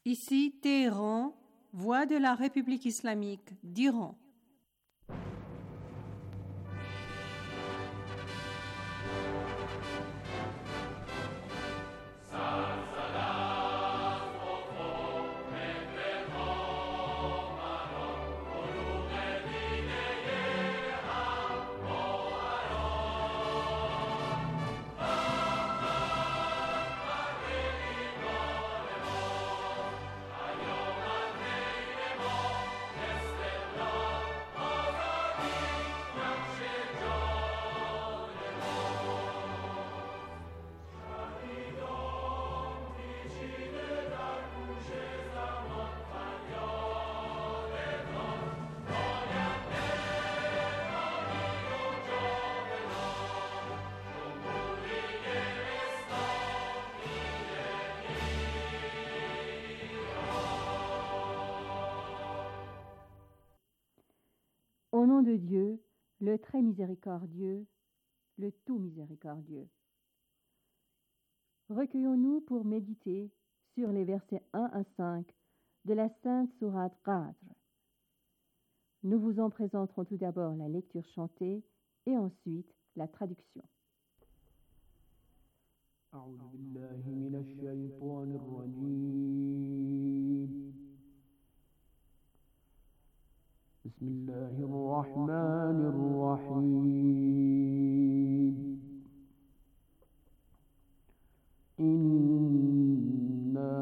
Ici Téhéran, voix de la République islamique d'Iran. Au nom de Dieu, le très miséricordieux, le tout miséricordieux. Recueillons-nous pour méditer sur les versets 1 à 5 de la Sainte Sourate Qadr. Nous vous en présenterons tout d'abord la lecture chantée et ensuite la traduction. أعوذ بالله من الشيطان الرجيم بسم الله الرحمن الرحيم إنا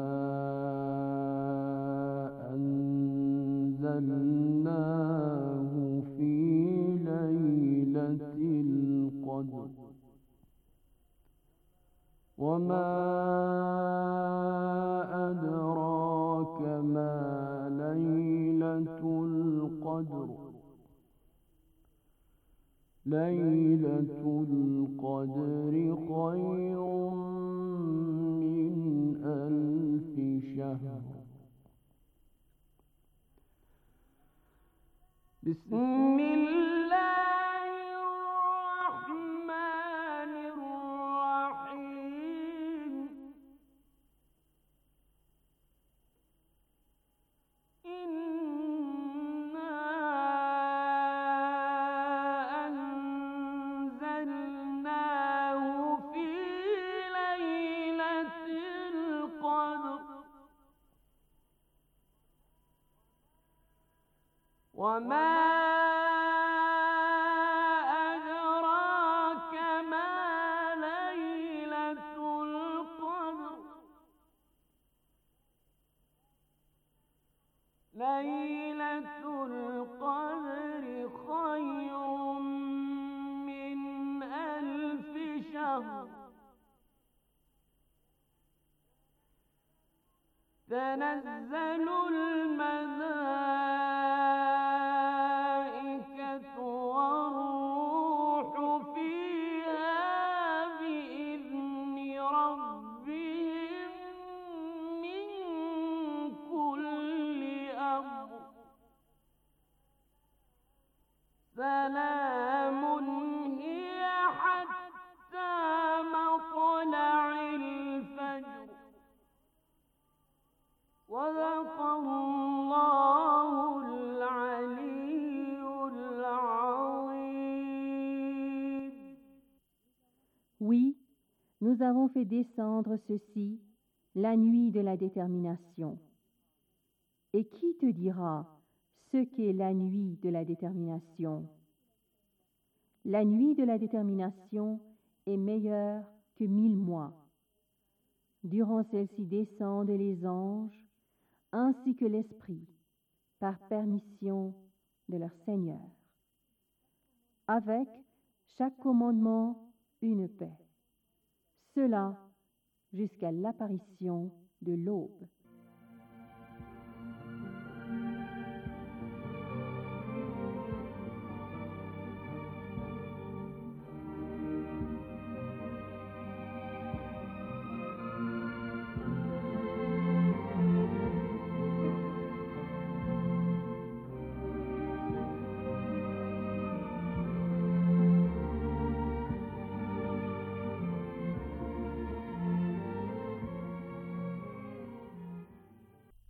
أنزلناه في ليلة القدر وما أدراك ما ليلة القدر ليلة القدر خير من 1000 شهر بسم الله الرحمن الرحيم إنا أنزلناه في ليلة القدر وما أدراك ما ليلة القدر ليلة القدر خير من 1000 شهر تنزل الملائكة والروح فيها بإذن ربهم من كل أمر سلام هي حتى مطلع الفجر صدق الله العلي العظيم. Oui, nous avons fait descendre ceci la nuit de la détermination. Et qui te dira ce qu'est la nuit de la détermination? La nuit de la détermination est meilleure que 1000 mois. Durant celle-ci descendent les anges ainsi que l'Esprit, par permission de leur Seigneur. Avec chaque commandement, une paix. Cela jusqu'à l'apparition de l'aube.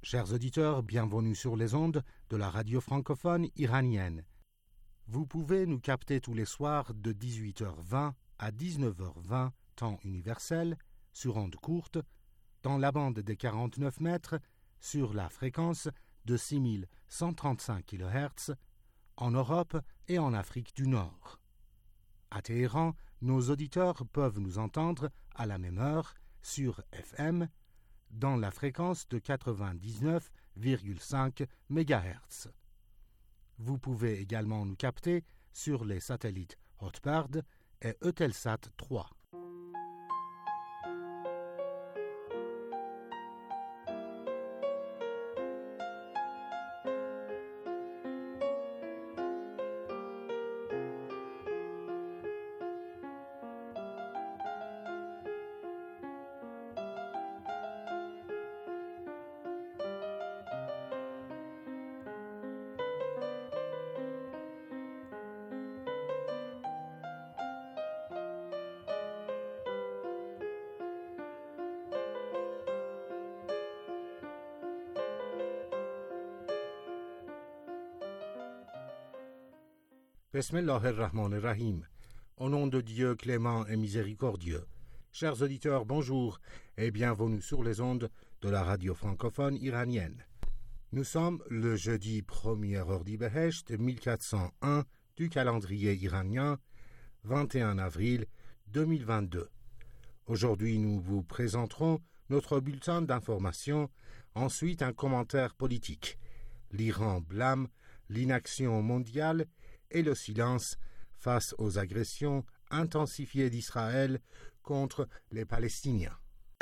Chers auditeurs, bienvenue sur les ondes de la radio francophone iranienne. Vous pouvez nous capter tous les soirs de 18h20 à 19h20, temps universel, sur ondes courtes, dans la bande des 49 mètres, sur la fréquence de 6135 kHz, en Europe et en Afrique du Nord. À Téhéran, nos auditeurs peuvent nous entendre à la même heure sur FM, dans la fréquence de 99,5 MHz. Vous pouvez également nous capter sur les satellites Hotbird et Eutelsat 3. Bismillahir-Rahmanir-Rahim. Au nom de Dieu clément et miséricordieux. Chers auditeurs, bonjour et bienvenue sur les ondes de la radio francophone iranienne. Nous sommes le jeudi 1er Ordibehesht 1401 du calendrier iranien, 21 avril 2022. Aujourd'hui, nous vous présenterons notre bulletin d'information, ensuite un commentaire politique. L'Iran blâme l'inaction mondiale et le silence face aux agressions intensifiées d'Israël contre les Palestiniens.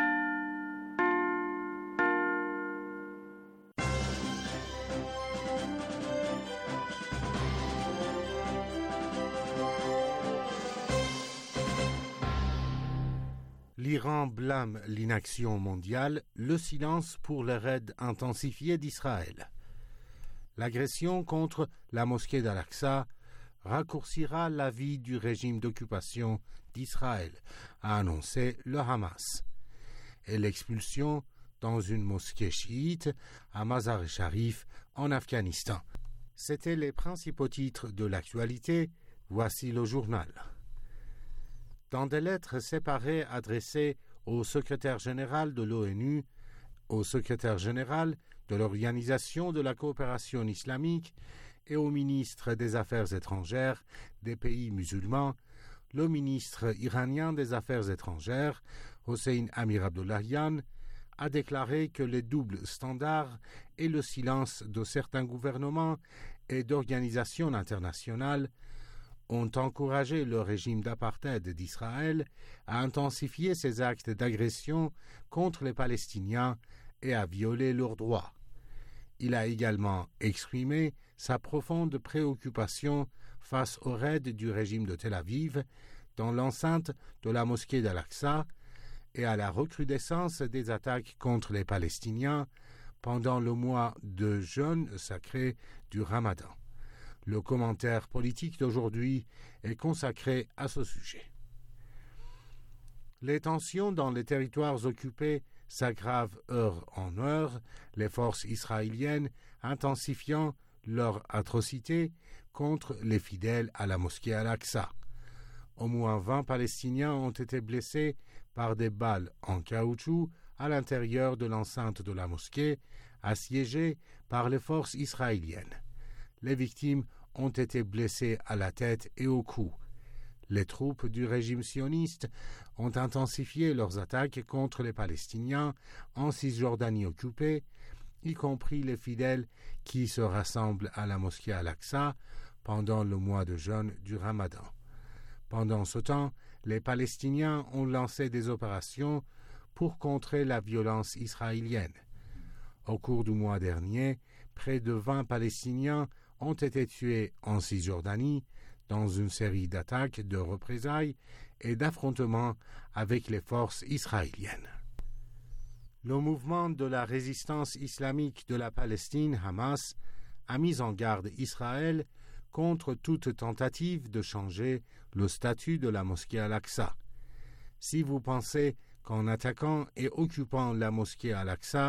L'Iran blâme l'inaction mondiale, le silence pour les raids intensifiés d'Israël. L'agression contre la mosquée d'Al-Aqsa raccourcira la vie du régime d'occupation d'Israël, a annoncé le Hamas, et l'expulsion dans une mosquée chiite à Mazar-e-Sharif en Afghanistan. C'étaient les principaux titres de l'actualité, voici le journal. Dans des lettres séparées adressées au secrétaire général de l'ONU, au secrétaire général de l'Organisation de la coopération islamique et au ministre des Affaires étrangères des pays musulmans, le ministre iranien des Affaires étrangères, Hossein Amir-Abdollahian, a déclaré que les doubles standards et le silence de certains gouvernements et d'organisations internationales ont encouragé le régime d'apartheid d'Israël à intensifier ses actes d'agression contre les Palestiniens et à violer leurs droits. Il a également exprimé sa profonde préoccupation face aux raids du régime de Tel Aviv dans l'enceinte de la mosquée d'Al-Aqsa et à la recrudescence des attaques contre les Palestiniens pendant le mois de jeûne sacré du Ramadan. Le commentaire politique d'aujourd'hui est consacré à ce sujet. Les tensions dans les territoires occupés s'aggravent heure en heure, les forces israéliennes intensifiant leurs atrocités contre les fidèles à la mosquée Al-Aqsa. Au moins 20 Palestiniens ont été blessés par des balles en caoutchouc à l'intérieur de l'enceinte de la mosquée, assiégée par les forces israéliennes. Les victimes ont été blessées à la tête et au cou. Les troupes du régime sioniste ont intensifié leurs attaques contre les Palestiniens en Cisjordanie occupée, y compris les fidèles qui se rassemblent à la mosquée Al-Aqsa pendant le mois de jeûne du Ramadan. Pendant ce temps, les Palestiniens ont lancé des opérations pour contrer la violence israélienne. Au cours du mois dernier, près de 20 Palestiniens ont été tués en Cisjordanie dans une série d'attaques, de représailles et d'affrontements avec les forces israéliennes. Le mouvement de la résistance islamique de la Palestine, Hamas, a mis en garde Israël contre toute tentative de changer le statut de la mosquée Al-Aqsa. Si vous pensez qu'en attaquant et occupant la mosquée Al-Aqsa,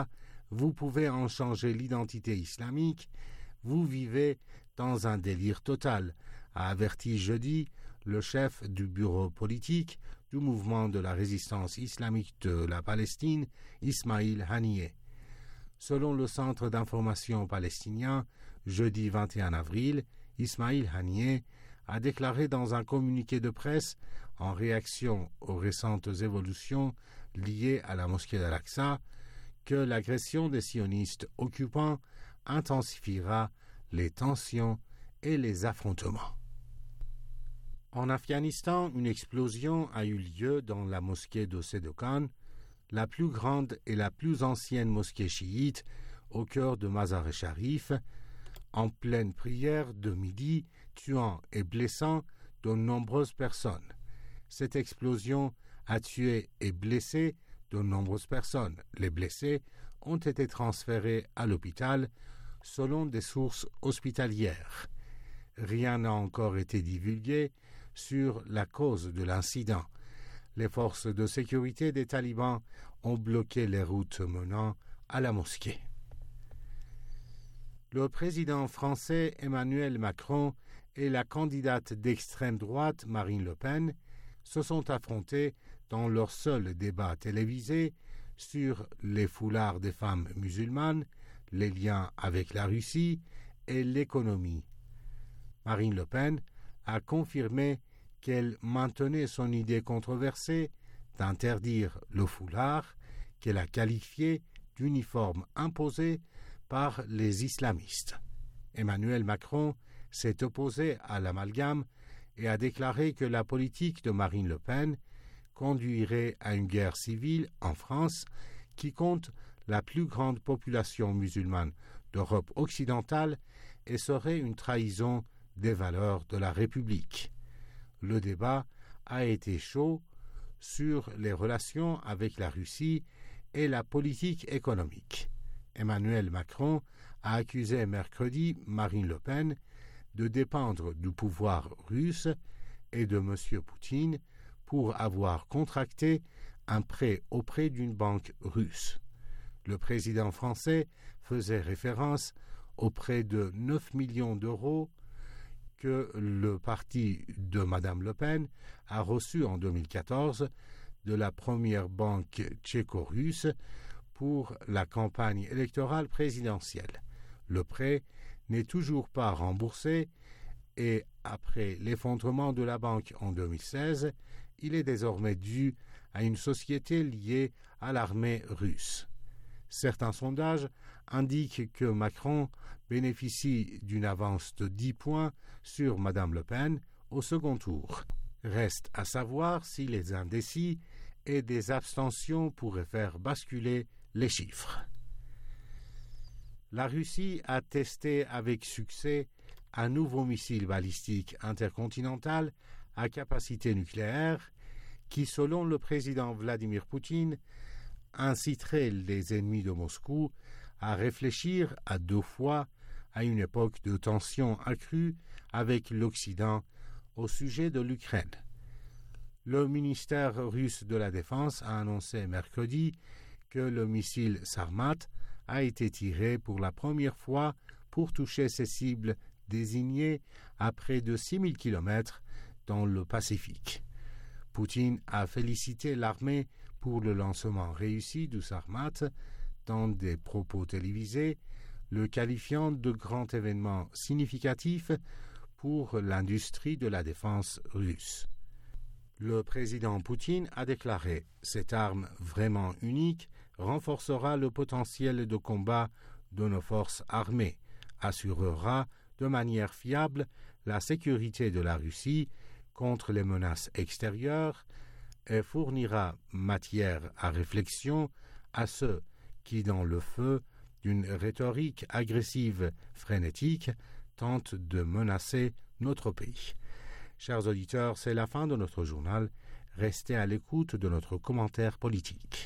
vous pouvez en changer l'identité islamique, vous vivez dans un délire total, a averti jeudi le chef du bureau politique du mouvement de la résistance islamique de la Palestine, Ismail Haniyeh. Selon le Centre d'information palestinien, jeudi 21 avril, Ismail Haniyeh a déclaré dans un communiqué de presse, en réaction aux récentes évolutions liées à la mosquée d'Al-Aqsa, que l'agression des sionistes occupants intensifiera les tensions et les affrontements. En Afghanistan, une explosion a eu lieu dans la mosquée de Sedokan, la plus grande et la plus ancienne mosquée chiite au cœur de Mazar-e-Sharif, en pleine prière de midi, tuant et blessant de nombreuses personnes. Cette explosion a tué et blessé de nombreuses personnes. Les blessés ont été transférés à l'hôpital selon des sources hospitalières. Rien n'a encore été divulgué sur la cause de l'incident. Les forces de sécurité des talibans ont bloqué les routes menant à la mosquée. Le président français Emmanuel Macron et la candidate d'extrême droite Marine Le Pen se sont affrontés dans leur seul débat télévisé sur les foulards des femmes musulmanes, les liens avec la Russie et l'économie. Marine Le Pen a confirmé qu'elle maintenait son idée controversée d'interdire le foulard, qu'elle a qualifié d'uniforme imposé par les islamistes. Emmanuel Macron s'est opposé à l'amalgame et a déclaré que la politique de Marine Le Pen conduirait à une guerre civile en France qui compte la plus grande population musulmane d'Europe occidentale et serait une trahison des valeurs de la République. Le débat a été chaud sur les relations avec la Russie et la politique économique. Emmanuel Macron a accusé mercredi Marine Le Pen de dépendre du pouvoir russe et de M. Poutine pour avoir contracté un prêt auprès d'une banque russe. Le président français faisait référence au prêt de 9 millions d'euros que le parti de Mme Le Pen a reçu en 2014 de la première banque tchéco-russe pour la campagne électorale présidentielle. Le prêt n'est toujours pas remboursé et après l'effondrement de la banque en 2016, il est désormais dû à une société liée à l'armée russe. Certains sondages indiquent que Macron bénéficie d'une avance de 10 points sur Mme Le Pen au second tour. Reste à savoir si les indécis et des abstentions pourraient faire basculer les chiffres. La Russie a testé avec succès un nouveau missile balistique intercontinental à capacité nucléaire qui, selon le président Vladimir Poutine, inciterait les ennemis de Moscou à réfléchir à 2 fois à une époque de tension accrue avec l'Occident au sujet de l'Ukraine. Le ministère russe de la Défense a annoncé mercredi que le missile Sarmat a été tiré pour la première fois pour toucher ses cibles désignées à près de 6000 km dans le Pacifique. Poutine a félicité l'armée pour le lancement réussi du Sarmat dans des propos télévisés, le qualifiant de grand événement significatif pour l'industrie de la défense russe. Le président Poutine a déclaré « Cette arme vraiment unique renforcera le potentiel de combat de nos forces armées, assurera de manière fiable la sécurité de la Russie contre les menaces extérieures et fournira matière à réflexion à ceux qui, dans le feu d'une rhétorique agressive frénétique, tentent de menacer notre pays. » Chers auditeurs, c'est la fin de notre journal. Restez à l'écoute de notre commentaire politique.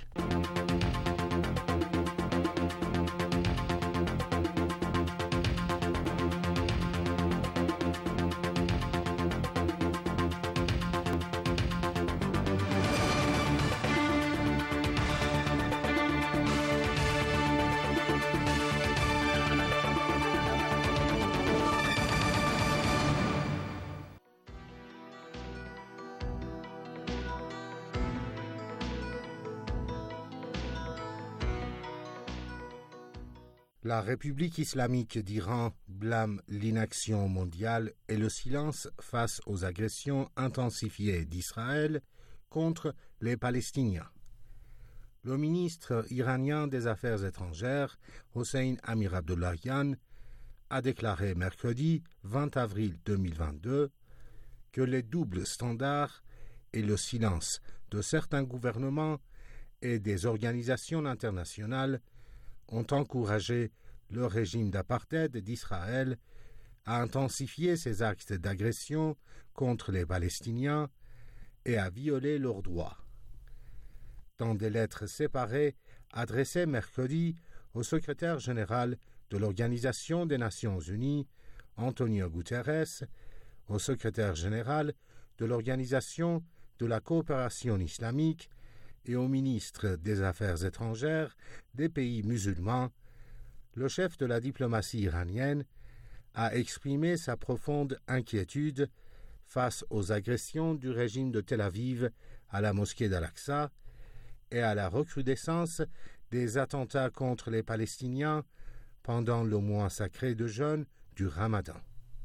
La République islamique d'Iran blâme l'inaction mondiale et le silence face aux agressions intensifiées d'Israël contre les Palestiniens. Le ministre iranien des Affaires étrangères, Hossein Amir-Abdollahian, a déclaré mercredi 20 avril 2022 que les doubles standards et le silence de certains gouvernements et des organisations internationales ont encouragé le régime d'apartheid d'Israël à intensifier ses actes d'agression contre les Palestiniens et à violer leurs droits. Dans des lettres séparées adressées mercredi au secrétaire général de l'Organisation des Nations Unies, Antonio Guterres, au secrétaire général de l'Organisation de la coopération islamique et au ministre des Affaires étrangères des pays musulmans, le chef de la diplomatie iranienne a exprimé sa profonde inquiétude face aux agressions du régime de Tel Aviv à la mosquée d'Al-Aqsa et à la recrudescence des attentats contre les Palestiniens pendant le mois sacré de jeûne du Ramadan.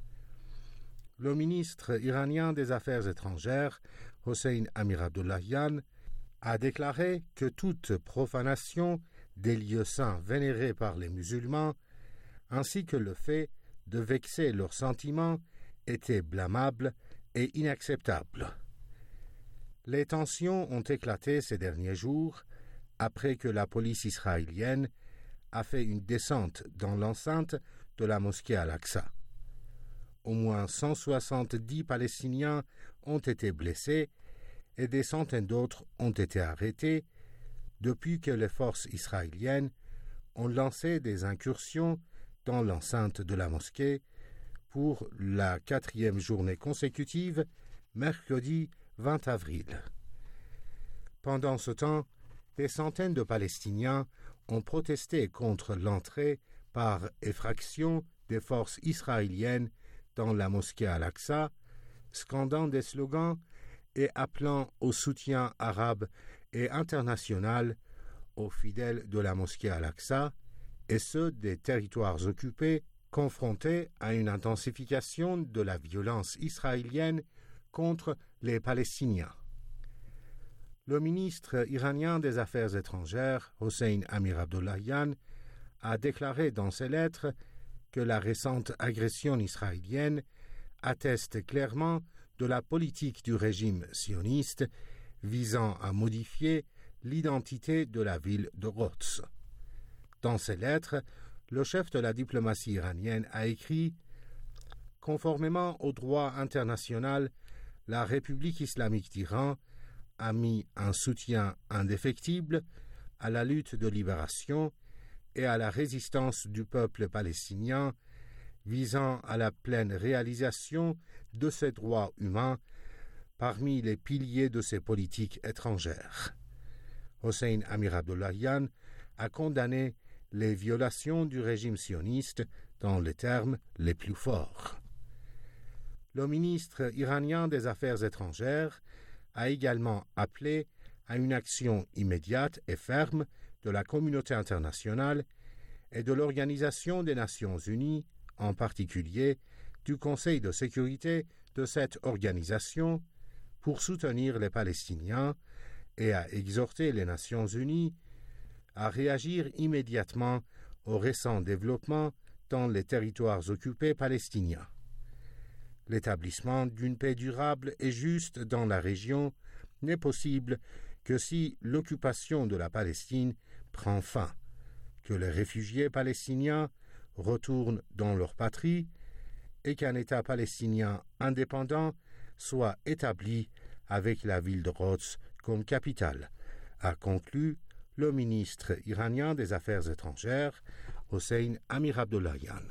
Le ministre iranien des Affaires étrangères, Hossein Amir-Abdollahian, a déclaré que toute profanation des lieux saints vénérés par les musulmans, ainsi que le fait de vexer leurs sentiments, était blâmable et inacceptable. Les tensions ont éclaté ces derniers jours après que la police israélienne a fait une descente dans l'enceinte de la mosquée Al-Aqsa. Au moins 170 Palestiniens ont été blessés et des centaines d'autres ont été arrêtés depuis que les forces israéliennes ont lancé des incursions dans l'enceinte de la mosquée pour la 4e journée consécutive, mercredi 20 avril. Pendant ce temps, des centaines de Palestiniens ont protesté contre l'entrée par effraction des forces israéliennes dans la mosquée Al-Aqsa, scandant des slogans et appelant au soutien arabe et international aux fidèles de la mosquée Al-Aqsa et ceux des territoires occupés confrontés à une intensification de la violence israélienne contre les Palestiniens. Le ministre iranien des Affaires étrangères, Hossein Amir-Abdollahian, a déclaré dans ses lettres que la récente agression israélienne atteste clairement de la politique du régime sioniste visant à modifier l'identité de la ville de Rhodes. Dans ses lettres, le chef de la diplomatie iranienne a écrit « Conformément au droit international, la République islamique d'Iran a mis un soutien indéfectible à la lutte de libération et à la résistance du peuple palestinien visant à la pleine réalisation de ses droits humains parmi les piliers de ses politiques étrangères. » Hossein Amir-Abdollahian a condamné les violations du régime sioniste dans les termes les plus forts. Le ministre iranien des Affaires étrangères a également appelé à une action immédiate et ferme de la communauté internationale et de l'Organisation des Nations Unies, en particulier du Conseil de sécurité de cette organisation, pour soutenir les Palestiniens et à exhorter les Nations Unies à réagir immédiatement aux récents développements dans les territoires occupés palestiniens. L'établissement d'une paix durable et juste dans la région n'est possible que si l'occupation de la Palestine prend fin, que les réfugiés palestiniens retournent dans leur patrie et qu'un État palestinien indépendant soit établi avec la ville de Rhodes comme capitale, a conclu le ministre iranien des Affaires étrangères, Hossein Amir-Abdollahian.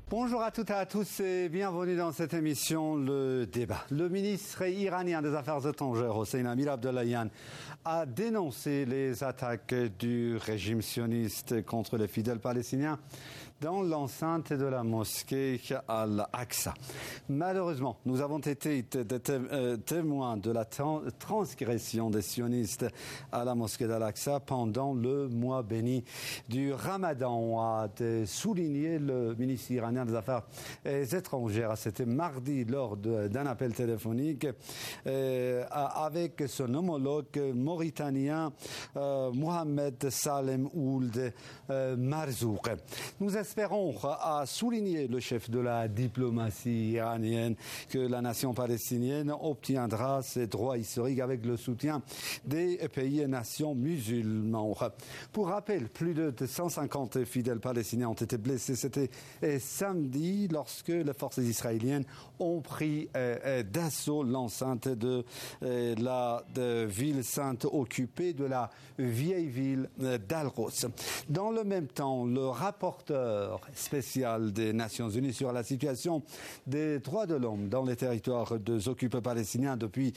Bonjour à toutes et à tous et bienvenue dans cette émission Le Débat. Le ministre iranien des Affaires étrangères, Hossein Amir-Abdollahian, a dénoncé les attaques du régime sioniste contre les fidèles palestiniens dans l'enceinte de la mosquée Al-Aqsa. Malheureusement, nous avons été témoins de la transgression des sionistes à la mosquée d'Al-Aqsa pendant le mois béni du Ramadan, a souligné le ministre iranien des Affaires étrangères. C'était mardi lors d'un appel téléphonique avec son homologue mauritanien Mohamed Salem Ould Marzouk. Nous espérons, a souligné le chef de la diplomatie iranienne, que la nation palestinienne obtiendra ses droits historiques avec le soutien des pays et nations musulmans. Pour rappel, plus de 150 fidèles palestiniens ont été blessés. C'était samedi lorsque les forces israéliennes ont pris d'assaut l'enceinte de la ville sainte occupée de la vieille ville d'Al-Quds. Dans le même temps, le rapporteur spécial des Nations Unies sur la situation des droits de l'homme dans les territoires occupés palestiniens depuis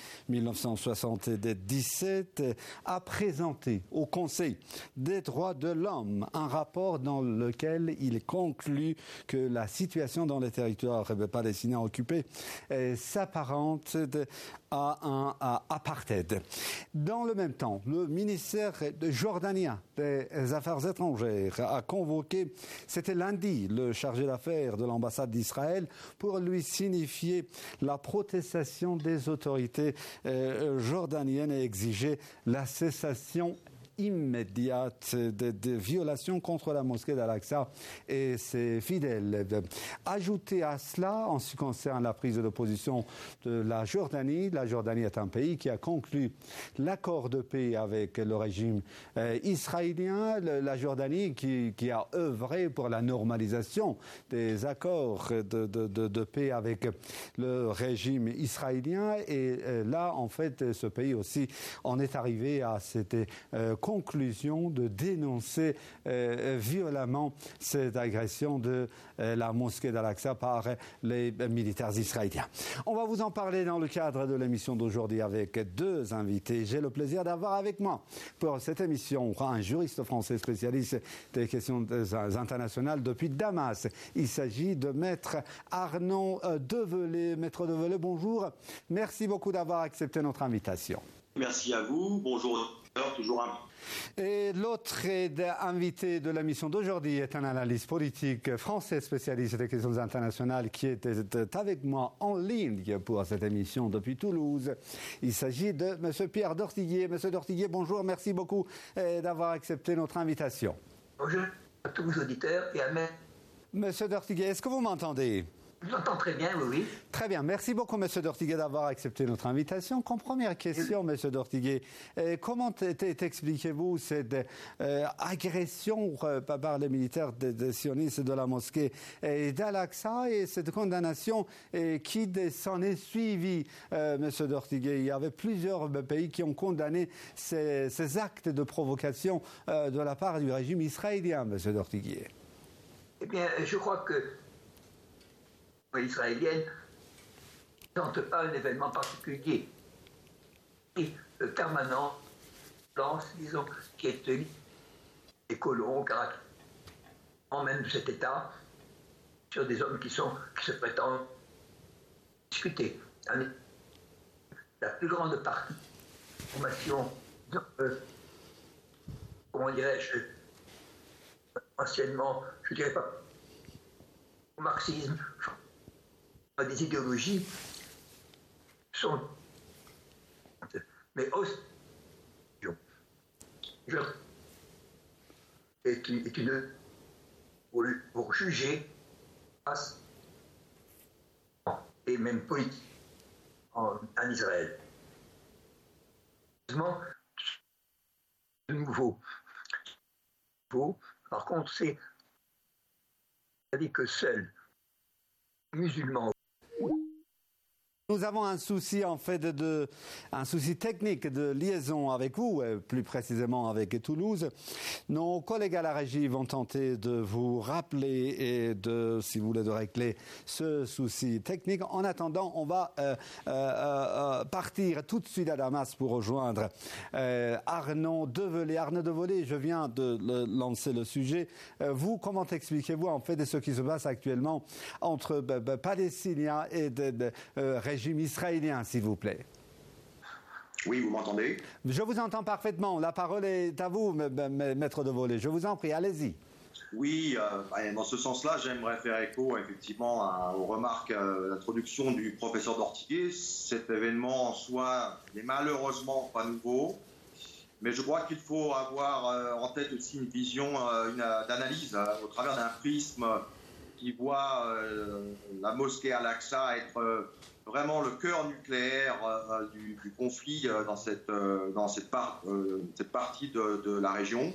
1977 a présenté au Conseil des droits de l'homme un rapport dans lequel il conclut que la situation dans les territoires palestiniens occupés s'apparente à un apartheid. Dans le même temps, le ministère jordanien des Affaires étrangères a convoqué, c'était lundi, le chargé d'affaires de l'ambassade d'Israël pour lui signifier la protestation des autorités jordaniennes et exiger la cessation immédiate de violations contre la mosquée d'Al-Aqsa et ses fidèles. Ajouté à cela, en ce qui concerne la prise de position de la Jordanie est un pays qui a conclu l'accord de paix avec le régime israélien. La Jordanie qui a œuvré pour la normalisation des accords de paix avec le régime israélien. Et là, en fait, ce pays aussi en est arrivé à cette conclusion de dénoncer violemment cette agression de la mosquée d'Al-Aqsa par les militaires israéliens. On va vous en parler dans le cadre de l'émission d'aujourd'hui avec deux invités. J'ai le plaisir d'avoir avec moi pour cette émission un juriste français spécialiste des questions internationales depuis Damas. Il s'agit de Maître Arnaud Develay. Maître Develay, bonjour. Merci beaucoup d'avoir accepté notre invitation. Merci à vous. Bonjour. Toujours un... Et l'autre invité de la mission d'aujourd'hui est un analyste politique français spécialiste des questions internationales qui est avec moi en ligne pour cette émission depuis Toulouse. Il s'agit de M. Pierre Dortiguier. M. Dortiguier, bonjour, merci beaucoup d'avoir accepté notre invitation. Bonjour à tous vos auditeurs et à mes... M. Dortiguier, est-ce que vous m'entendez ? Je vous entends très bien, oui. Très bien. Merci beaucoup, M. Dortiguier, d'avoir accepté notre invitation. Comme première question, M. Dortiguier, comment t'expliquez-vous cette agression par les militaires des sionistes de la mosquée d'Al-Aqsa et cette condamnation qui s'en est suivie, M. Dortiguer? Il y avait plusieurs pays qui ont condamné ces actes de provocation de la part du régime israélien, M. Dortiguer. Eh bien, je crois que israélienne ne tente pas un événement particulier et permanent, disons, qui est tenu des colons, caractéristiques même de cet État, sur des hommes qui se prétendent discuter. La plus grande partie de la formation, comment dirais-je, anciennement, je dirais pas au marxisme, des idéologies sont, mais aussi est une pour juger et même politique en Israël. De nouveau, par contre, c'est-à-dire que seuls les musulmans Nous avons un souci en fait un souci technique de liaison avec vous, plus précisément avec Toulouse. Nos collègues à la régie vont tenter de vous rappeler et si vous voulez, de régler ce souci technique. En attendant, on va partir tout de suite à Damas pour rejoindre Arnaud Develay. Arnaud Develay, je viens de lancer le sujet. Vous, comment expliquez-vous en fait de ce qui se passe actuellement entre Palestiniens et régime israélien, s'il vous plaît? Oui, vous m'entendez? Je vous entends parfaitement. La parole est à vous, maître Develay. Je vous en prie, allez-y. Oui, dans ce sens-là, j'aimerais faire écho effectivement aux remarques d'introduction du professeur Dortiguier. Cet événement en soi n'est malheureusement pas nouveau, mais je crois qu'il faut avoir en tête aussi une vision d'analyse au travers d'un prisme qui voit la mosquée Al-Aqsa être vraiment le cœur nucléaire du conflit dans cette partie de la région.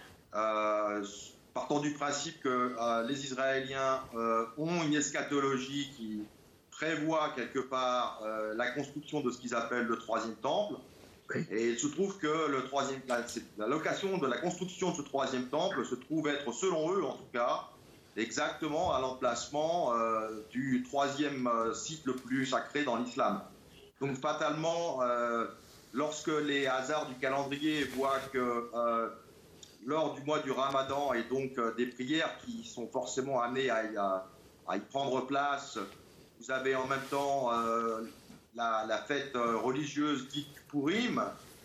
Partant du principe que les Israéliens ont une eschatologie qui prévoit quelque part la construction de ce qu'ils appellent le troisième temple. Et il se trouve que la location de la construction de ce troisième temple se trouve être, selon eux en tout cas, exactement à l'emplacement du troisième site le plus sacré dans l'islam. Donc fatalement, lorsque les hasards du calendrier voient que lors du mois du Ramadan et donc des prières qui sont forcément amenées à y prendre place, vous avez en même temps la fête religieuse dite Purim,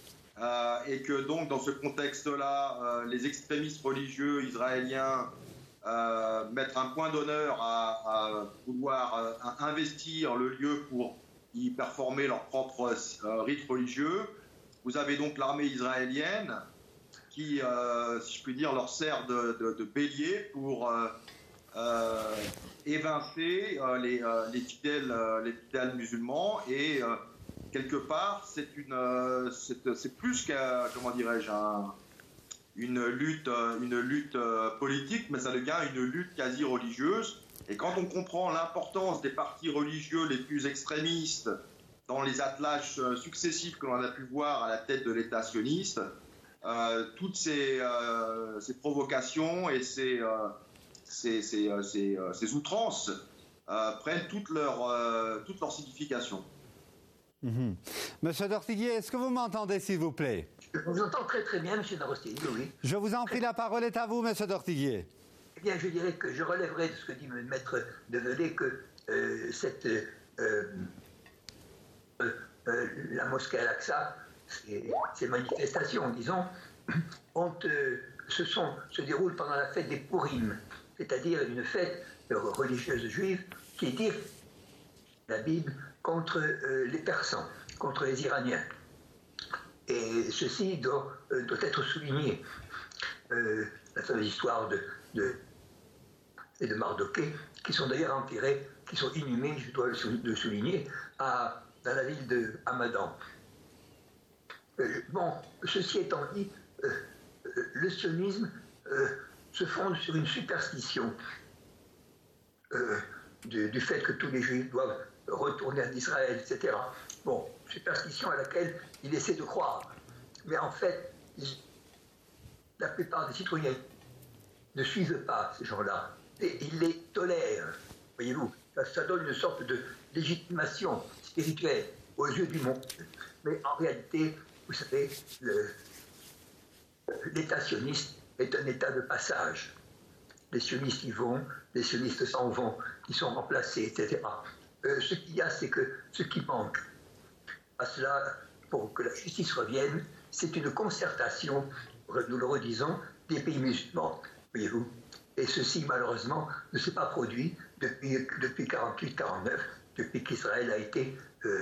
et que donc dans ce contexte-là, les extrémistes religieux israéliens mettre un point d'honneur à vouloir investir le lieu pour y performer leurs propres rites religieux. Vous avez donc l'armée israélienne qui, si je puis dire, leur sert de bélier pour évincer les fidèles musulmans, et quelque part c'est plus qu'un, comment dirais-je, une lutte politique, mais ça devient une lutte quasi religieuse. Et quand on comprend l'importance des partis religieux les plus extrémistes dans les attelages successifs que l'on a pu voir à la tête de l'État sioniste, toutes ces provocations et ces outrances prennent toute leur signification. Mmh. Monsieur Dortiguier, est-ce que vous m'entendez, s'il vous plaît? Je vous entends très très bien, monsieur Dortiguier, oui. Je vous en prie, la parole est à vous, monsieur Dortiguier. Eh bien, je dirais que je relèverai de ce que dit le maître Develay que la mosquée Al-Aqsa, ces manifestations, disons, se déroulent pendant la fête des Purim, c'est-à-dire une fête religieuse juive qui est dire la Bible contre les Persans, contre les Iraniens. Et ceci doit être souligné. La fameuse histoire de Mardoché, qui sont d'ailleurs enterrés, qui sont inhumés, je dois le souligner, dans la ville de Hamadan. Bon, ceci étant dit, le sionisme se fonde sur une superstition du fait que tous les Juifs doivent retourner en Israël, etc. Bon, superstition à laquelle il essaie de croire. Mais en fait, la plupart des citoyens ne suivent pas ces gens-là. Et ils les tolèrent, voyez-vous. Ça donne une sorte de légitimation spirituelle aux yeux du monde. Mais en réalité, vous savez, l'État sioniste est un État de passage. Les sionistes y vont, les sionistes s'en vont, ils sont remplacés, etc. Ce qu'il y a, c'est que ce qui manque à cela, pour que la justice revienne, c'est une concertation, nous le redisons, des pays musulmans, voyez-vous. Et ceci, malheureusement, ne s'est pas produit depuis 48-49, depuis qu'Israël a été,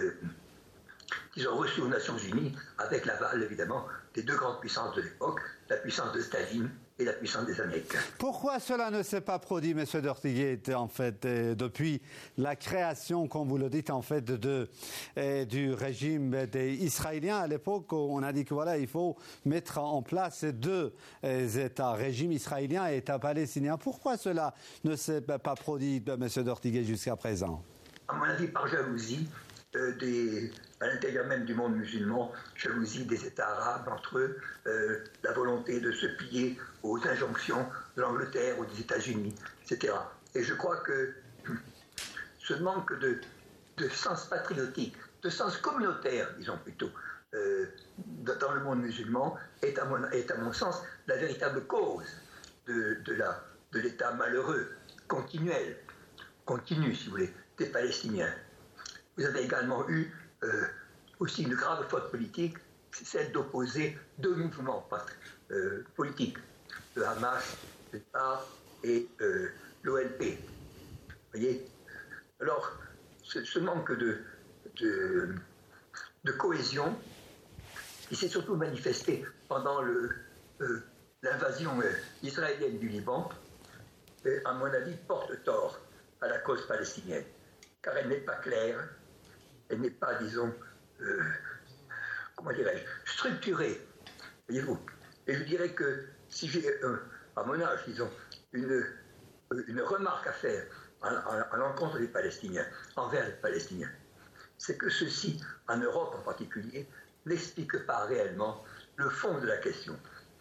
reçu aux Nations Unies, avec l'aval, évidemment, des deux grandes puissances de l'époque, la puissance de Staline et la puissance des Américains. Pourquoi cela ne s'est pas produit, M. Dortiguier, en fait, depuis la création, comme vous le dites, en fait, du régime israélien à l'époque, on a dit que voilà, il faut mettre en place deux États, régime israélien et État palestinien. Pourquoi cela ne s'est pas produit, M. Dortiguier, jusqu'à présent? À mon avis, par jalousie, à l'intérieur même du monde musulman, jalousie des États arabes entre eux, la volonté de se plier aux injonctions de l'Angleterre ou des États-Unis, etc. Et je crois que ce manque de sens patriotique, de sens communautaire, disons plutôt, dans le monde musulman, est à mon sens la véritable cause de l'état malheureux, continu, si vous voulez, des Palestiniens. Vous avez également eu aussi une grave faute politique, c'est celle d'opposer deux mouvements politiques, le Hamas, le Fatah et l'OLP. Vous voyez ? Alors, ce manque de cohésion, il s'est surtout manifesté pendant l'invasion israélienne du Liban, et à mon avis porte tort à la cause palestinienne, car elle n'est pas claire, elle n'est pas, disons, comment dirais-je, structurée, voyez-vous. Et je dirais que si j'ai, à mon âge, disons, une remarque à faire à l'encontre des Palestiniens, envers les Palestiniens, c'est que ceux-ci, en Europe en particulier, n'expliquent pas réellement le fond de la question.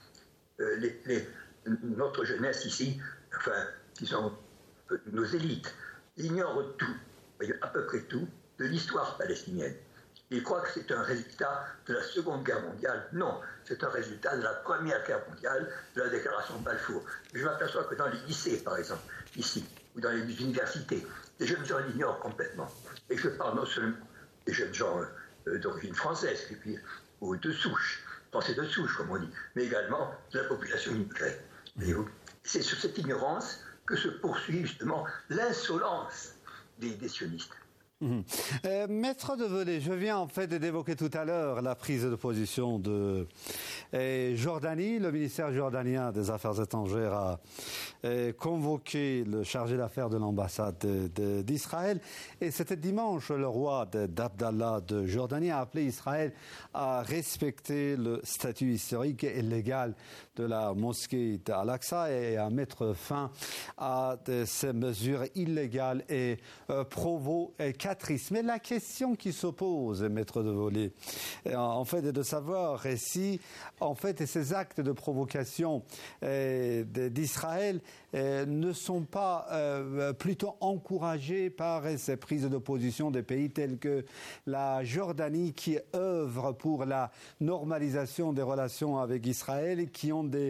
Notre jeunesse ici, enfin, disons, nos élites, ignorent tout, à peu près tout, de l'histoire palestinienne. Ils croient que c'est un résultat de la Seconde Guerre mondiale. Non, c'est un résultat de la Première Guerre mondiale, de la déclaration de Balfour. Je m'aperçois que dans les lycées, par exemple, ici, ou dans les universités, les jeunes gens l'ignorent complètement. Et je parle non seulement des jeunes gens d'origine française, ou de souche, français de souche, comme on dit, mais également de la population immigrée. C'est sur cette ignorance que se poursuit justement l'insolence des sionistes. Maître Develay, je viens en fait d'évoquer tout à l'heure la prise de position de Jordanie. Le ministère jordanien des Affaires étrangères a convoqué le chargé d'affaires de l'ambassade d'Israël. Et c'était dimanche, le roi d'Abdallah de Jordanie a appelé Israël à respecter le statut historique et légal de la mosquée d'Al-Aqsa et à mettre fin à ces mesures illégales et provocatrices. Mais la question qui s'oppose, Maître Develay, en fait, est de savoir si, en fait, ces actes de provocation d'Israël ne sont pas plutôt encouragés par ces prises de position des pays tels que la Jordanie, qui œuvre pour la normalisation des relations avec Israël, qui ont des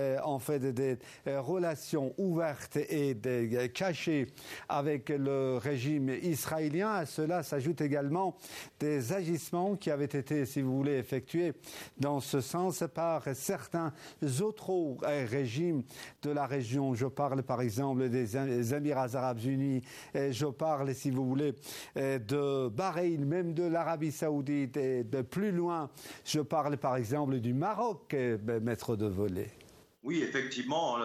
relations ouvertes et cachées avec le régime israélien. À cela s'ajoutent également des agissements qui avaient été, si vous voulez, effectués dans ce sens par certains autres régimes de la région. Je parle par exemple des Émirats arabes unis, je parle, si vous voulez, de Bahreïn, même de l'Arabie saoudite, et de plus loin, je parle par exemple du Maroc, Maître Develay. Oui, effectivement,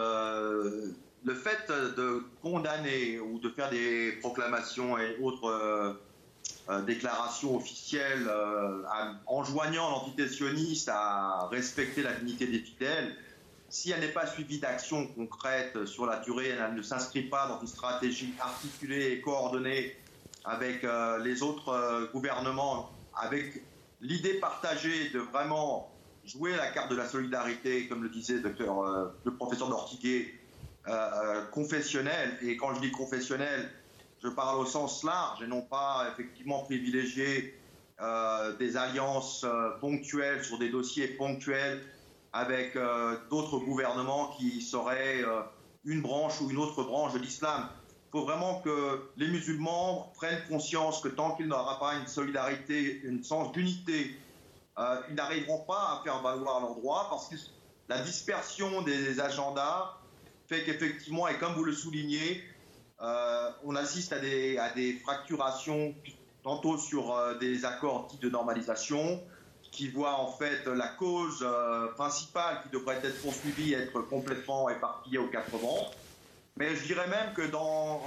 le fait de condamner ou de faire des proclamations et autres déclarations officielles enjoignant l'entité sioniste à respecter la dignité des fidèles, si elle n'est pas suivie d'actions concrètes sur la durée, elle ne s'inscrit pas dans une stratégie articulée et coordonnée avec les autres gouvernements, avec l'idée partagée de vraiment jouer la carte de la solidarité, comme le disait le professeur Dortiguet, confessionnel. Et quand je dis confessionnel, je parle au sens large et non pas effectivement privilégier des alliances ponctuelles sur des dossiers ponctuels avec d'autres gouvernements qui seraient une branche ou une autre branche de l'islam. Il faut vraiment que les musulmans prennent conscience que tant qu'il n'y aura pas une solidarité, un sens d'unité, ils n'arriveront pas à faire valoir leurs droits, parce que la dispersion des agendas fait qu'effectivement, et comme vous le soulignez, on assiste à des fracturations, tantôt sur des accords dits de normalisation, qui voient en fait la cause principale qui devrait être poursuivie être complètement éparpillée aux quatre vents. Mais je dirais même que dans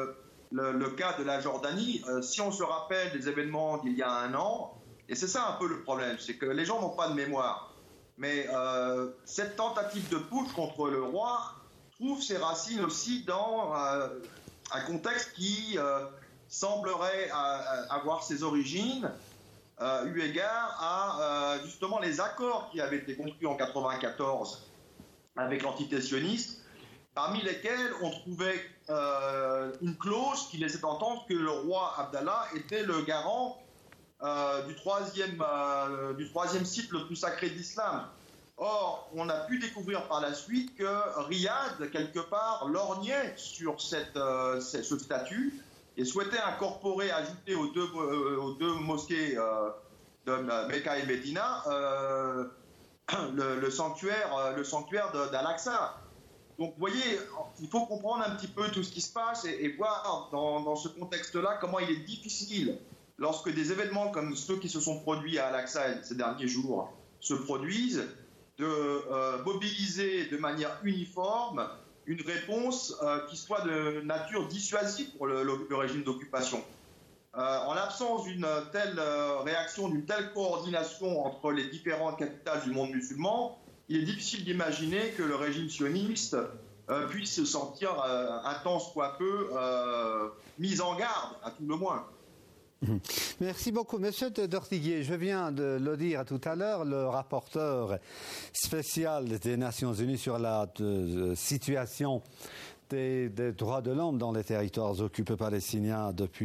le cas de la Jordanie, si on se rappelle des événements d'il y a un an, et c'est ça un peu le problème, c'est que les gens n'ont pas de mémoire. Mais cette tentative de putsch contre le roi trouve ses racines aussi dans un contexte qui semblerait avoir ses origines eu égard à justement les accords qui avaient été conclus en 1994 avec l'entité sioniste, parmi lesquels on trouvait une clause qui laissait entendre que le roi Abdallah était le garant du troisième site le plus sacré d'islam. Or, on a pu découvrir par la suite que Riyad, quelque part, lorgnait sur ce statut et souhaitait incorporer, ajouter aux deux mosquées de Mecca et Médina le sanctuaire d'Al-Aqsa. Donc, vous voyez, il faut comprendre un petit peu tout ce qui se passe et voir dans ce contexte-là comment il est difficile, lorsque des événements comme ceux qui se sont produits à Al-Aqsa ces derniers jours se produisent, de mobiliser de manière uniforme une réponse qui soit de nature dissuasive pour le régime d'occupation. En l'absence d'une telle réaction, d'une telle coordination entre les différentes capitales du monde musulman, il est difficile d'imaginer que le régime sioniste puisse se sentir, un temps soit peu, mis en garde, à tout le moins. Merci beaucoup. Monsieur d'Ortiguier, je viens de le dire tout à l'heure, le rapporteur spécial des Nations Unies sur la situation des droits de l'homme dans les territoires occupés palestiniens depuis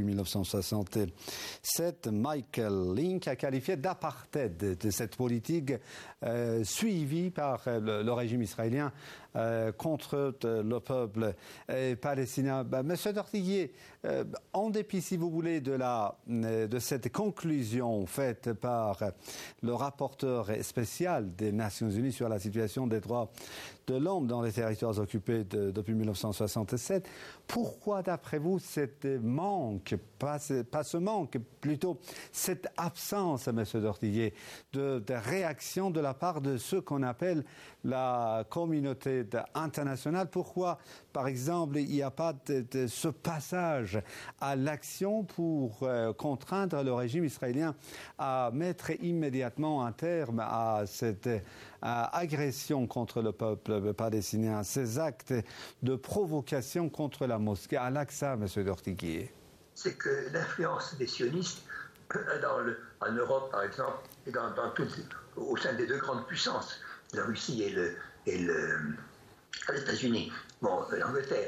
1967, Michael Lynch a qualifié d'apartheid de cette politique suivie par le régime israélien contre le peuple palestinien. Monsieur d'Ortiguier, en dépit, si vous voulez, de cette conclusion faite par le rapporteur spécial des Nations Unies sur la situation des droits de l'homme dans les territoires occupés depuis 1967, pourquoi, d'après vous, cette manque, pas ce manque, plutôt cette absence, monsieur d'Ortiguier, de réaction de la part de ceux qu'on appelle la communauté internationale? Pourquoi, par exemple, il n'y a pas de ce passage à l'action pour contraindre le régime israélien à mettre immédiatement un terme à cette agression contre le peuple palestinien, ces actes de provocation contre la mosquée Al-Aqsa, M. d'Ortiguier? C'est que l'influence des sionistes en Europe, par exemple, et au sein des deux grandes puissances, la Russie et les États-Unis, l'Angleterre,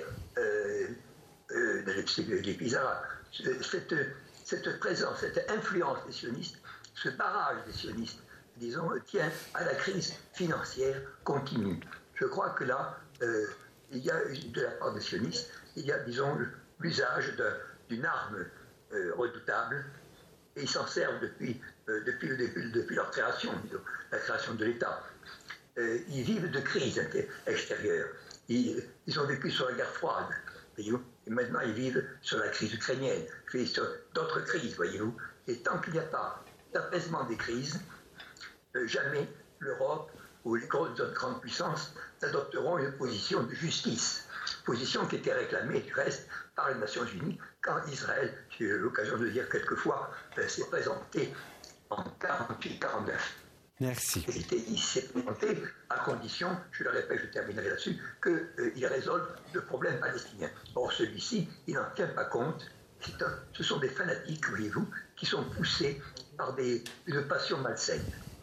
les pays arabes, cette présence, cette influence des sionistes, ce barrage des sionistes, disons, tient à la crise financière continue. Je crois que là, il y a, de la part des sionistes, il y a, disons, l'usage d'une arme redoutable, et ils s'en servent depuis leur création, disons, la création de l'État. Ils vivent de crise extérieure. Ils ont vécu sur la guerre froide, voyez-vous, et maintenant ils vivent sur la crise ukrainienne, puis sur d'autres crises, voyez-vous. Et tant qu'il n'y a pas d'apaisement des crises, jamais l'Europe ou les grandes puissances adopteront une position de justice, position qui était réclamée du reste par les Nations Unies quand Israël, j'ai eu l'occasion de dire quelquefois, s'est présenté en 1948-1949. Merci. Il s'est présenté à condition, je le répète, je terminerai là-dessus, qu'il résolve le problème palestinien. Or, celui-ci, il n'en tient pas compte. Ce sont des fanatiques, voyez-vous, qui sont poussés par une passion malsaine.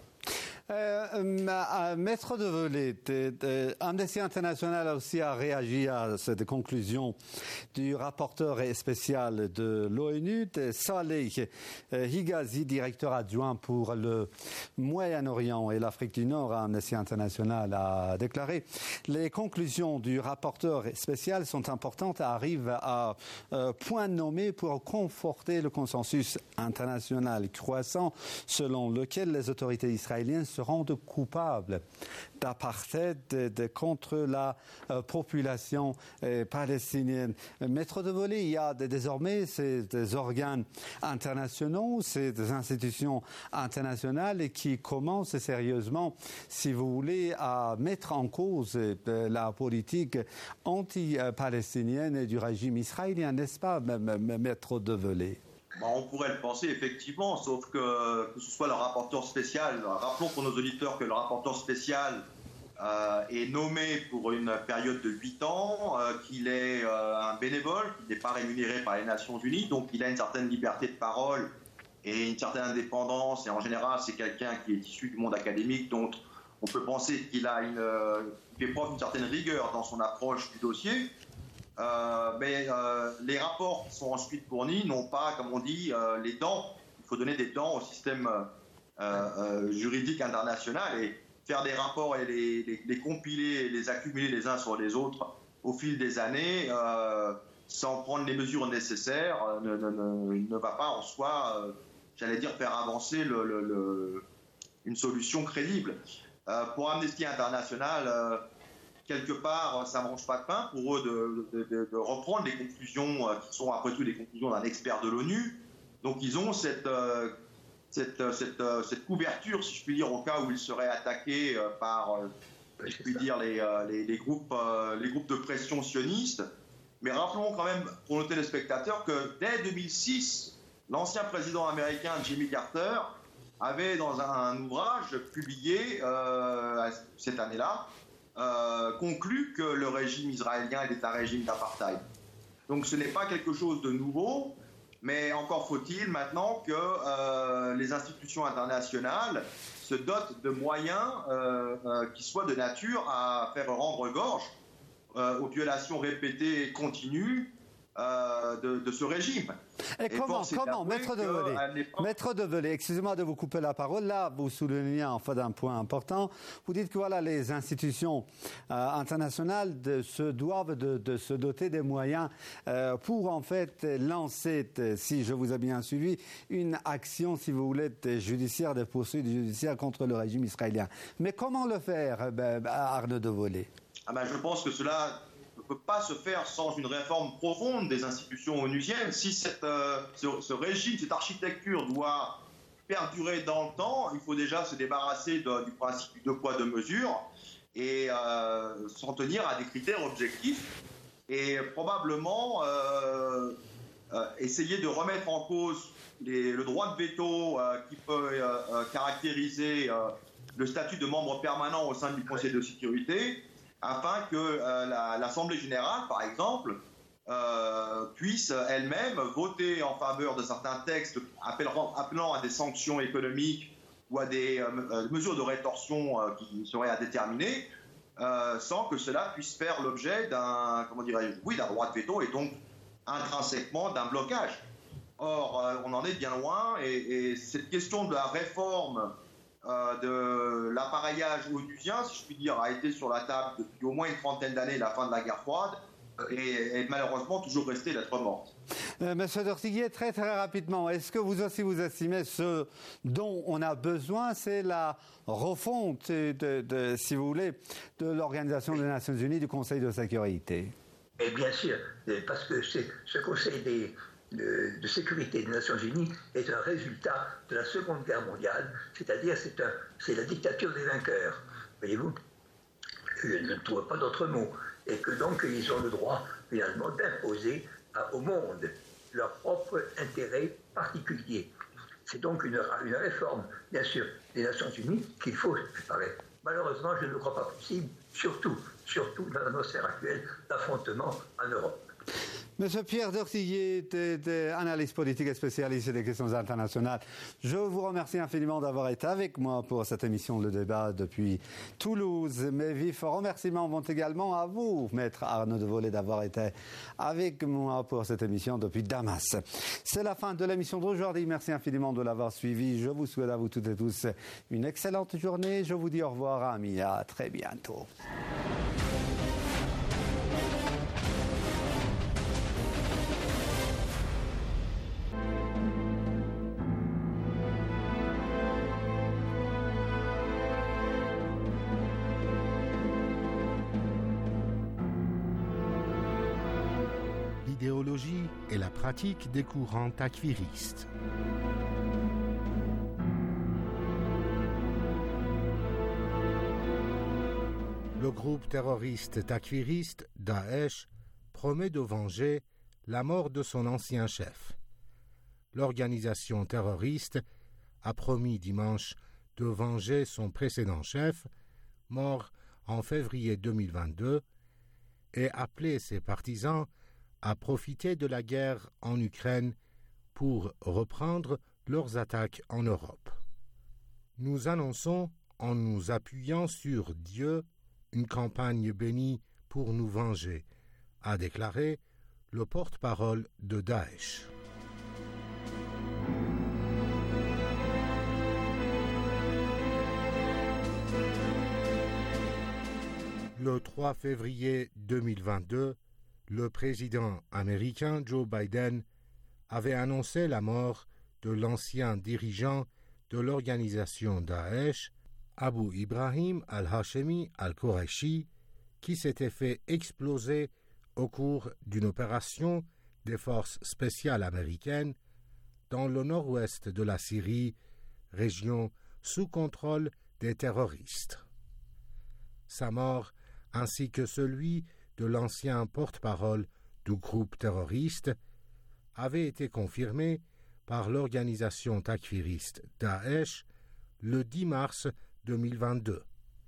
Maître de Velay, Amnesty International aussi a réagi à cette conclusion du rapporteur spécial de l'ONU, Saleh Higazi, directeur adjoint pour le Moyen-Orient et l'Afrique du Nord à Amnesty International, a déclaré: les conclusions du rapporteur spécial sont importantes et arrivent à point nommé pour conforter le consensus international croissant selon lequel les autorités israéliennes se rendent coupables d'apartheid contre la population palestinienne. Maître de Velay, il y a désormais ces organes internationaux, ces institutions internationales qui commencent sérieusement, si vous voulez, à mettre en cause la politique anti-palestinienne du régime israélien, n'est-ce pas, Maître de Velay? On pourrait le penser effectivement, sauf que ce soit le rapporteur spécial, rappelons pour nos auditeurs que le rapporteur spécial est nommé pour une période de 8 ans, qu'il est un bénévole, qu'il n'est pas rémunéré par les Nations Unies, donc il a une certaine liberté de parole et une certaine indépendance, et en général c'est quelqu'un qui est issu du monde académique, donc on peut penser qu'il fait preuve d'une certaine rigueur dans son approche du dossier, mais les rapports qui sont ensuite fournis n'ont pas, comme on dit, les dents. Il faut donner des dents au système juridique international, et faire des rapports et les compiler, les accumuler les uns sur les autres au fil des années, sans prendre les mesures nécessaires, ne va pas en soi, j'allais dire, faire avancer une solution crédible. Pour Amnesty International, quelque part, ça ne mange pas de pain pour eux de reprendre les conclusions qui sont après tout les conclusions d'un expert de l'ONU. Donc ils ont cette couverture, si je puis dire, au cas où ils seraient attaqués par, si je puis dire, les groupes de pression sionistes. Mais rappelons quand même pour nos téléspectateurs que dès 2006, l'ancien président américain Jimmy Carter avait, dans un ouvrage publié cette année-là, conclu que le régime israélien était un régime d'apartheid. Donc ce n'est pas quelque chose de nouveau, mais encore faut-il maintenant que les institutions internationales se dotent de moyens qui soient de nature à faire rendre gorge aux violations répétées et continues de ce régime. Et comment, Maître Develay, excusez-moi de vous couper la parole, là vous soulignez en fait un point important, vous dites que voilà, les institutions internationales se doivent de se doter des moyens pour en fait lancer, si je vous ai bien suivi, une action, si vous voulez, judiciaire, des poursuites judiciaires contre le régime israélien. Mais comment le faire, Arnaud Develay? Je pense que cela ne peut pas se faire sans une réforme profonde des institutions onusiennes. Si ce régime, cette architecture doit perdurer dans le temps, il faut déjà se débarrasser du principe du deux poids, deux mesures et s'en tenir à des critères objectifs et probablement essayer de remettre en cause le droit de veto qui peut caractériser le statut de membre permanent au sein du Conseil de sécurité, afin que l'Assemblée générale, par exemple, puisse elle-même voter en faveur de certains textes appelant à des sanctions économiques ou à des mesures de rétorsion qui seraient à déterminer, sans que cela puisse faire l'objet d'un droit de veto et donc intrinsèquement d'un blocage. Or, on en est bien loin, et cette question de la réforme de l'appareillage onusien, si je puis dire, a été sur la table depuis au moins une trentaine d'années, la fin de la guerre froide, et est malheureusement toujours restée lettre morte. Monsieur Dortiguier, très rapidement, est-ce que vous aussi vous estimez ce dont on a besoin, c'est la refonte, si vous voulez, de l'Organisation des Nations Unies, du Conseil de sécurité? Et bien sûr, parce que ce Conseil de sécurité des Nations Unies est un résultat de la Seconde Guerre mondiale, c'est-à-dire c'est la dictature des vainqueurs, voyez-vous, je ne trouve pas d'autre mot, et que donc ils ont le droit finalement d'imposer au monde leur propre intérêt particulier. C'est donc une réforme, bien sûr, des Nations Unies qu'il faut préparer. Malheureusement, je ne le crois pas possible, surtout dans l'atmosphère actuelle d'affrontement en Europe. Monsieur Pierre Dortiguier, analyste politique et spécialiste des questions internationales, je vous remercie infiniment d'avoir été avec moi pour cette émission Le Débat depuis Toulouse. Mes vifs remerciements vont également à vous, Maître Arnaud Develay, d'avoir été avec moi pour cette émission depuis Damas. C'est la fin de l'émission d'aujourd'hui. Merci infiniment de l'avoir suivi. Je vous souhaite à vous toutes et tous une excellente journée. Je vous dis au revoir, amis. À très bientôt. L'idéologie et la pratique des courants takfiristes. Le groupe terroriste takfiriste Daesh promet de venger la mort de son ancien chef. L'organisation terroriste a promis dimanche de venger son précédent chef, mort en février 2022 et appelé ses partisans à profiter de la guerre en Ukraine pour reprendre leurs attaques en Europe. Nous annonçons, en nous appuyant sur Dieu, une campagne bénie pour nous venger, a déclaré le porte-parole de Daesh. Le 3 février 2022, le président américain Joe Biden avait annoncé la mort de l'ancien dirigeant de l'organisation Daesh, Abu Ibrahim al-Hashemi al-Qurayshi, qui s'était fait exploser au cours d'une opération des forces spéciales américaines dans le nord-ouest de la Syrie, région sous contrôle des terroristes. Sa mort, ainsi que celui de l'ancien porte-parole du groupe terroriste, avait été confirmé par l'organisation takfiriste Daesh le 10 mars 2022.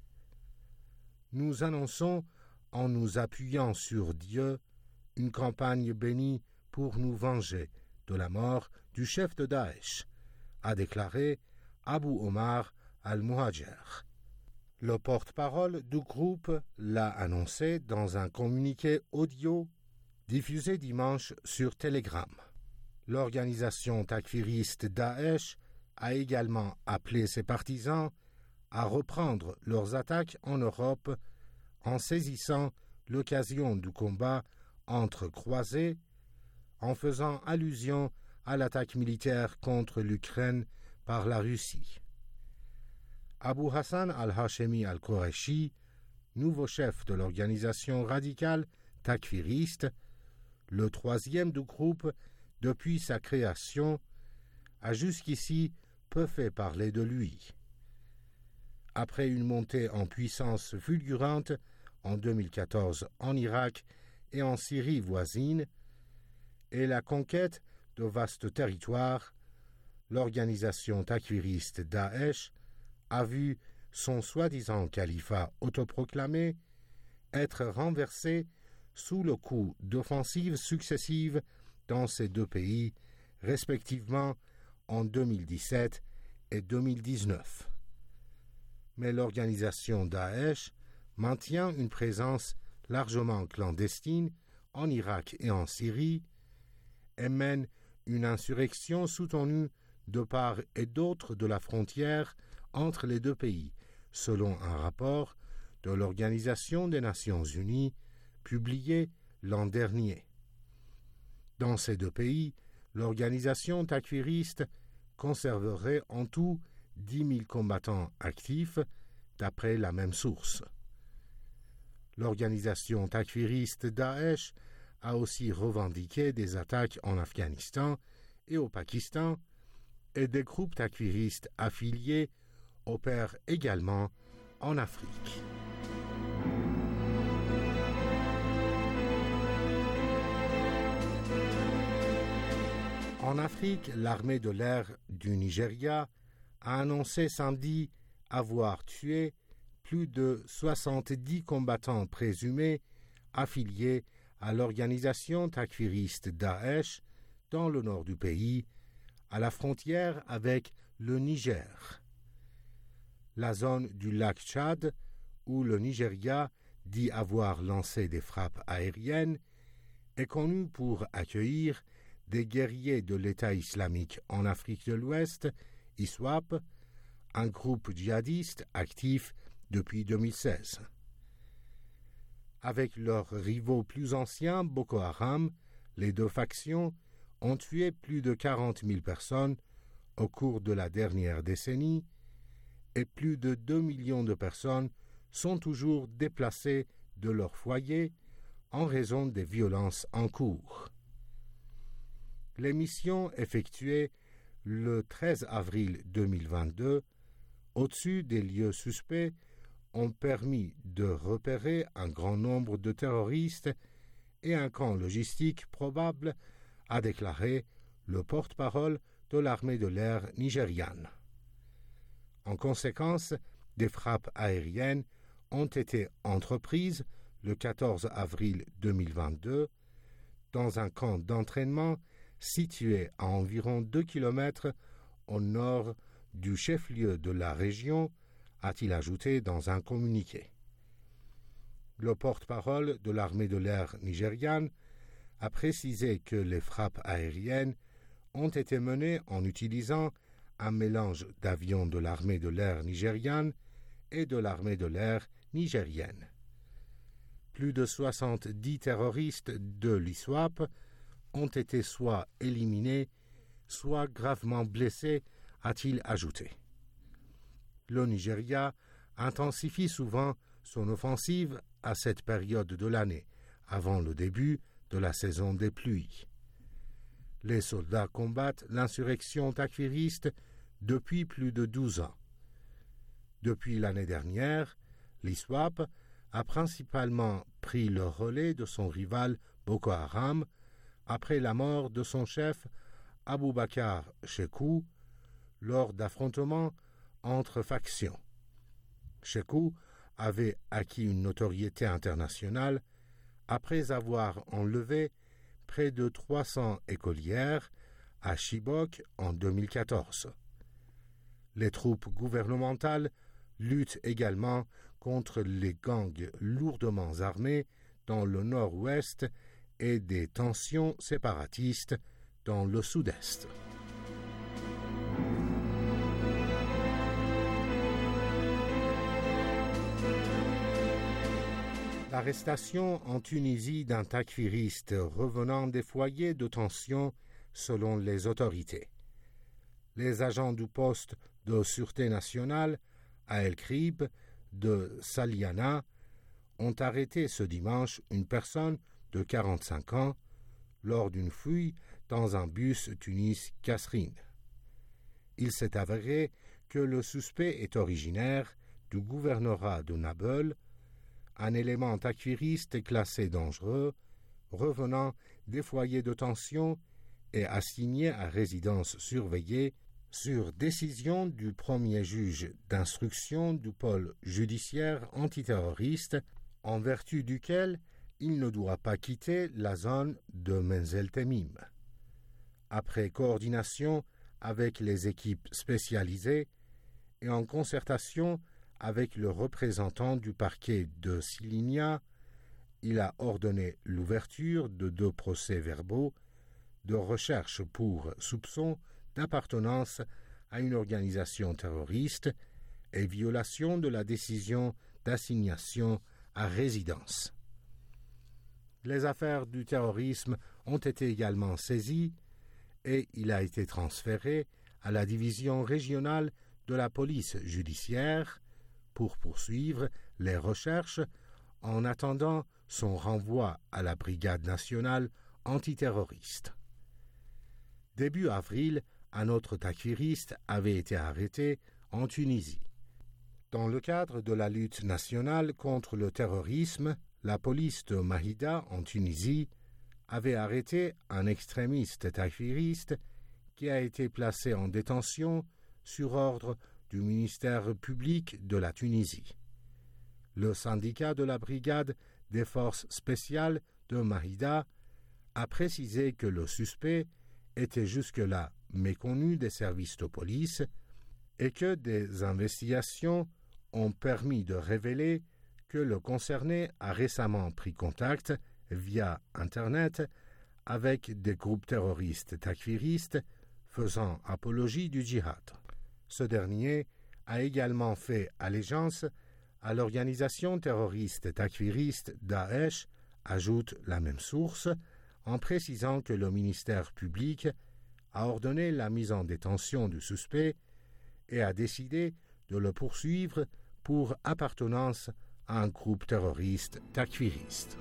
Nous annonçons, en nous appuyant sur Dieu, une campagne bénie pour nous venger de la mort du chef de Daesh, a déclaré Abu Omar al-Muhajir. Le porte-parole du groupe l'a annoncé dans un communiqué audio diffusé dimanche sur Telegram. L'organisation takfiriste Daesh a également appelé ses partisans à reprendre leurs attaques en Europe en saisissant l'occasion du combat entre croisés, en faisant allusion à l'attaque militaire contre l'Ukraine par la Russie. Abu Hassan al-Hashemi al-Qurayshi, nouveau chef de l'organisation radicale takfiriste, le troisième du groupe depuis sa création, a jusqu'ici peu fait parler de lui. Après une montée en puissance fulgurante en 2014 en Irak et en Syrie voisine, et la conquête de vastes territoires, l'organisation takfiriste Daesh a vu son soi-disant califat autoproclamé être renversé sous le coup d'offensives successives dans ces deux pays, respectivement en 2017 et 2019. Mais l'organisation Daesh maintient une présence largement clandestine en Irak et en Syrie et mène une insurrection soutenue de part et d'autre de la frontière entre les deux pays, selon un rapport de l'Organisation des Nations Unies publié l'an dernier. Dans ces deux pays, l'organisation takfiriste conserverait en tout 10 000 combattants actifs, d'après la même source. L'organisation takfiriste Daesh a aussi revendiqué des attaques en Afghanistan et au Pakistan, et des groupes takfiristes affiliés opèrent également en Afrique. En Afrique, l'armée de l'air du Nigeria a annoncé samedi avoir tué plus de 70 combattants présumés affiliés à l'organisation takfiriste Daesh dans le nord du pays, à la frontière avec le Niger. La zone du lac Tchad, où le Nigeria dit avoir lancé des frappes aériennes, est connue pour accueillir des guerriers de l'État islamique en Afrique de l'Ouest, ISWAP, un groupe djihadiste actif depuis 2016. Avec leurs rivaux plus anciens, Boko Haram, les deux factions ont tué plus de 40 000 personnes au cours de la dernière décennie et plus de 2 millions de personnes sont toujours déplacées de leur foyer en raison des violences en cours. Les missions effectuées le 13 avril 2022 au-dessus des lieux suspects ont permis de repérer un grand nombre de terroristes et un camp logistique probable, a déclaré le porte-parole de l'armée de l'air nigériane. En conséquence, des frappes aériennes ont été entreprises le 14 avril 2022 dans un camp d'entraînement situé à environ 2 km au nord du chef-lieu de la région, a-t-il ajouté dans un communiqué. Le porte-parole de l'armée de l'air nigériane a précisé que les frappes aériennes ont été menées en utilisant un mélange d'avions de l'armée de l'air nigériane et de l'armée de l'air nigérienne. Plus de 70 terroristes de l'ISWAP ont été soit éliminés, soit gravement blessés, a-t-il ajouté. Le Nigeria intensifie souvent son offensive à cette période de l'année, avant le début de la saison des pluies. Les soldats combattent l'insurrection takfiriste depuis plus de 12 ans. Depuis l'année dernière, l'ISWAP a principalement pris le relais de son rival Boko Haram après la mort de son chef Aboubakar Shekou lors d'affrontements entre factions. Shekou avait acquis une notoriété internationale après avoir enlevé près de 300 écolières à Chibok en 2014. Les troupes gouvernementales luttent également contre les gangs lourdement armés dans le nord-ouest et des tensions séparatistes dans le sud-est. L'arrestation en Tunisie d'un takfiriste revenant des foyers de tension selon les autorités. Les agents du poste de sûreté nationale à El Krib de Saliana ont arrêté ce dimanche une personne de 45 ans lors d'une fouille dans un bus Tunis-Kasserine. Il s'est avéré que le suspect est originaire du gouvernorat de Nabeul, un élément takfiriste classé dangereux, revenant des foyers de tension et assigné à résidence surveillée sur décision du premier juge d'instruction du pôle judiciaire antiterroriste, en vertu duquel il ne doit pas quitter la zone de Menzel Temim. Après coordination avec les équipes spécialisées et en concertation avec le représentant du parquet de Silinia, il a ordonné l'ouverture de 2 procès-verbaux de recherche pour soupçon d'appartenance à une organisation terroriste et violation de la décision d'assignation à résidence. Les affaires du terrorisme ont été également saisies et il a été transféré à la division régionale de la police judiciaire pour poursuivre les recherches en attendant son renvoi à la Brigade nationale antiterroriste. Début avril, un autre takfiriste avait été arrêté en Tunisie. Dans le cadre de la lutte nationale contre le terrorisme, la police de Mahida en Tunisie avait arrêté un extrémiste takfiriste qui a été placé en détention sur ordre du ministère public de la Tunisie. Le syndicat de la brigade des forces spéciales de Mahida a précisé que le suspect était jusque-là méconnu des services de police et que des investigations ont permis de révéler que le concerné a récemment pris contact via Internet avec des groupes terroristes takfiristes faisant apologie du djihad. Ce dernier a également fait allégeance à l'organisation terroriste takfiriste Daesh, ajoute la même source, en précisant que le ministère public a ordonné la mise en détention du suspect et a décidé de le poursuivre pour appartenance à un groupe terroriste takfiriste.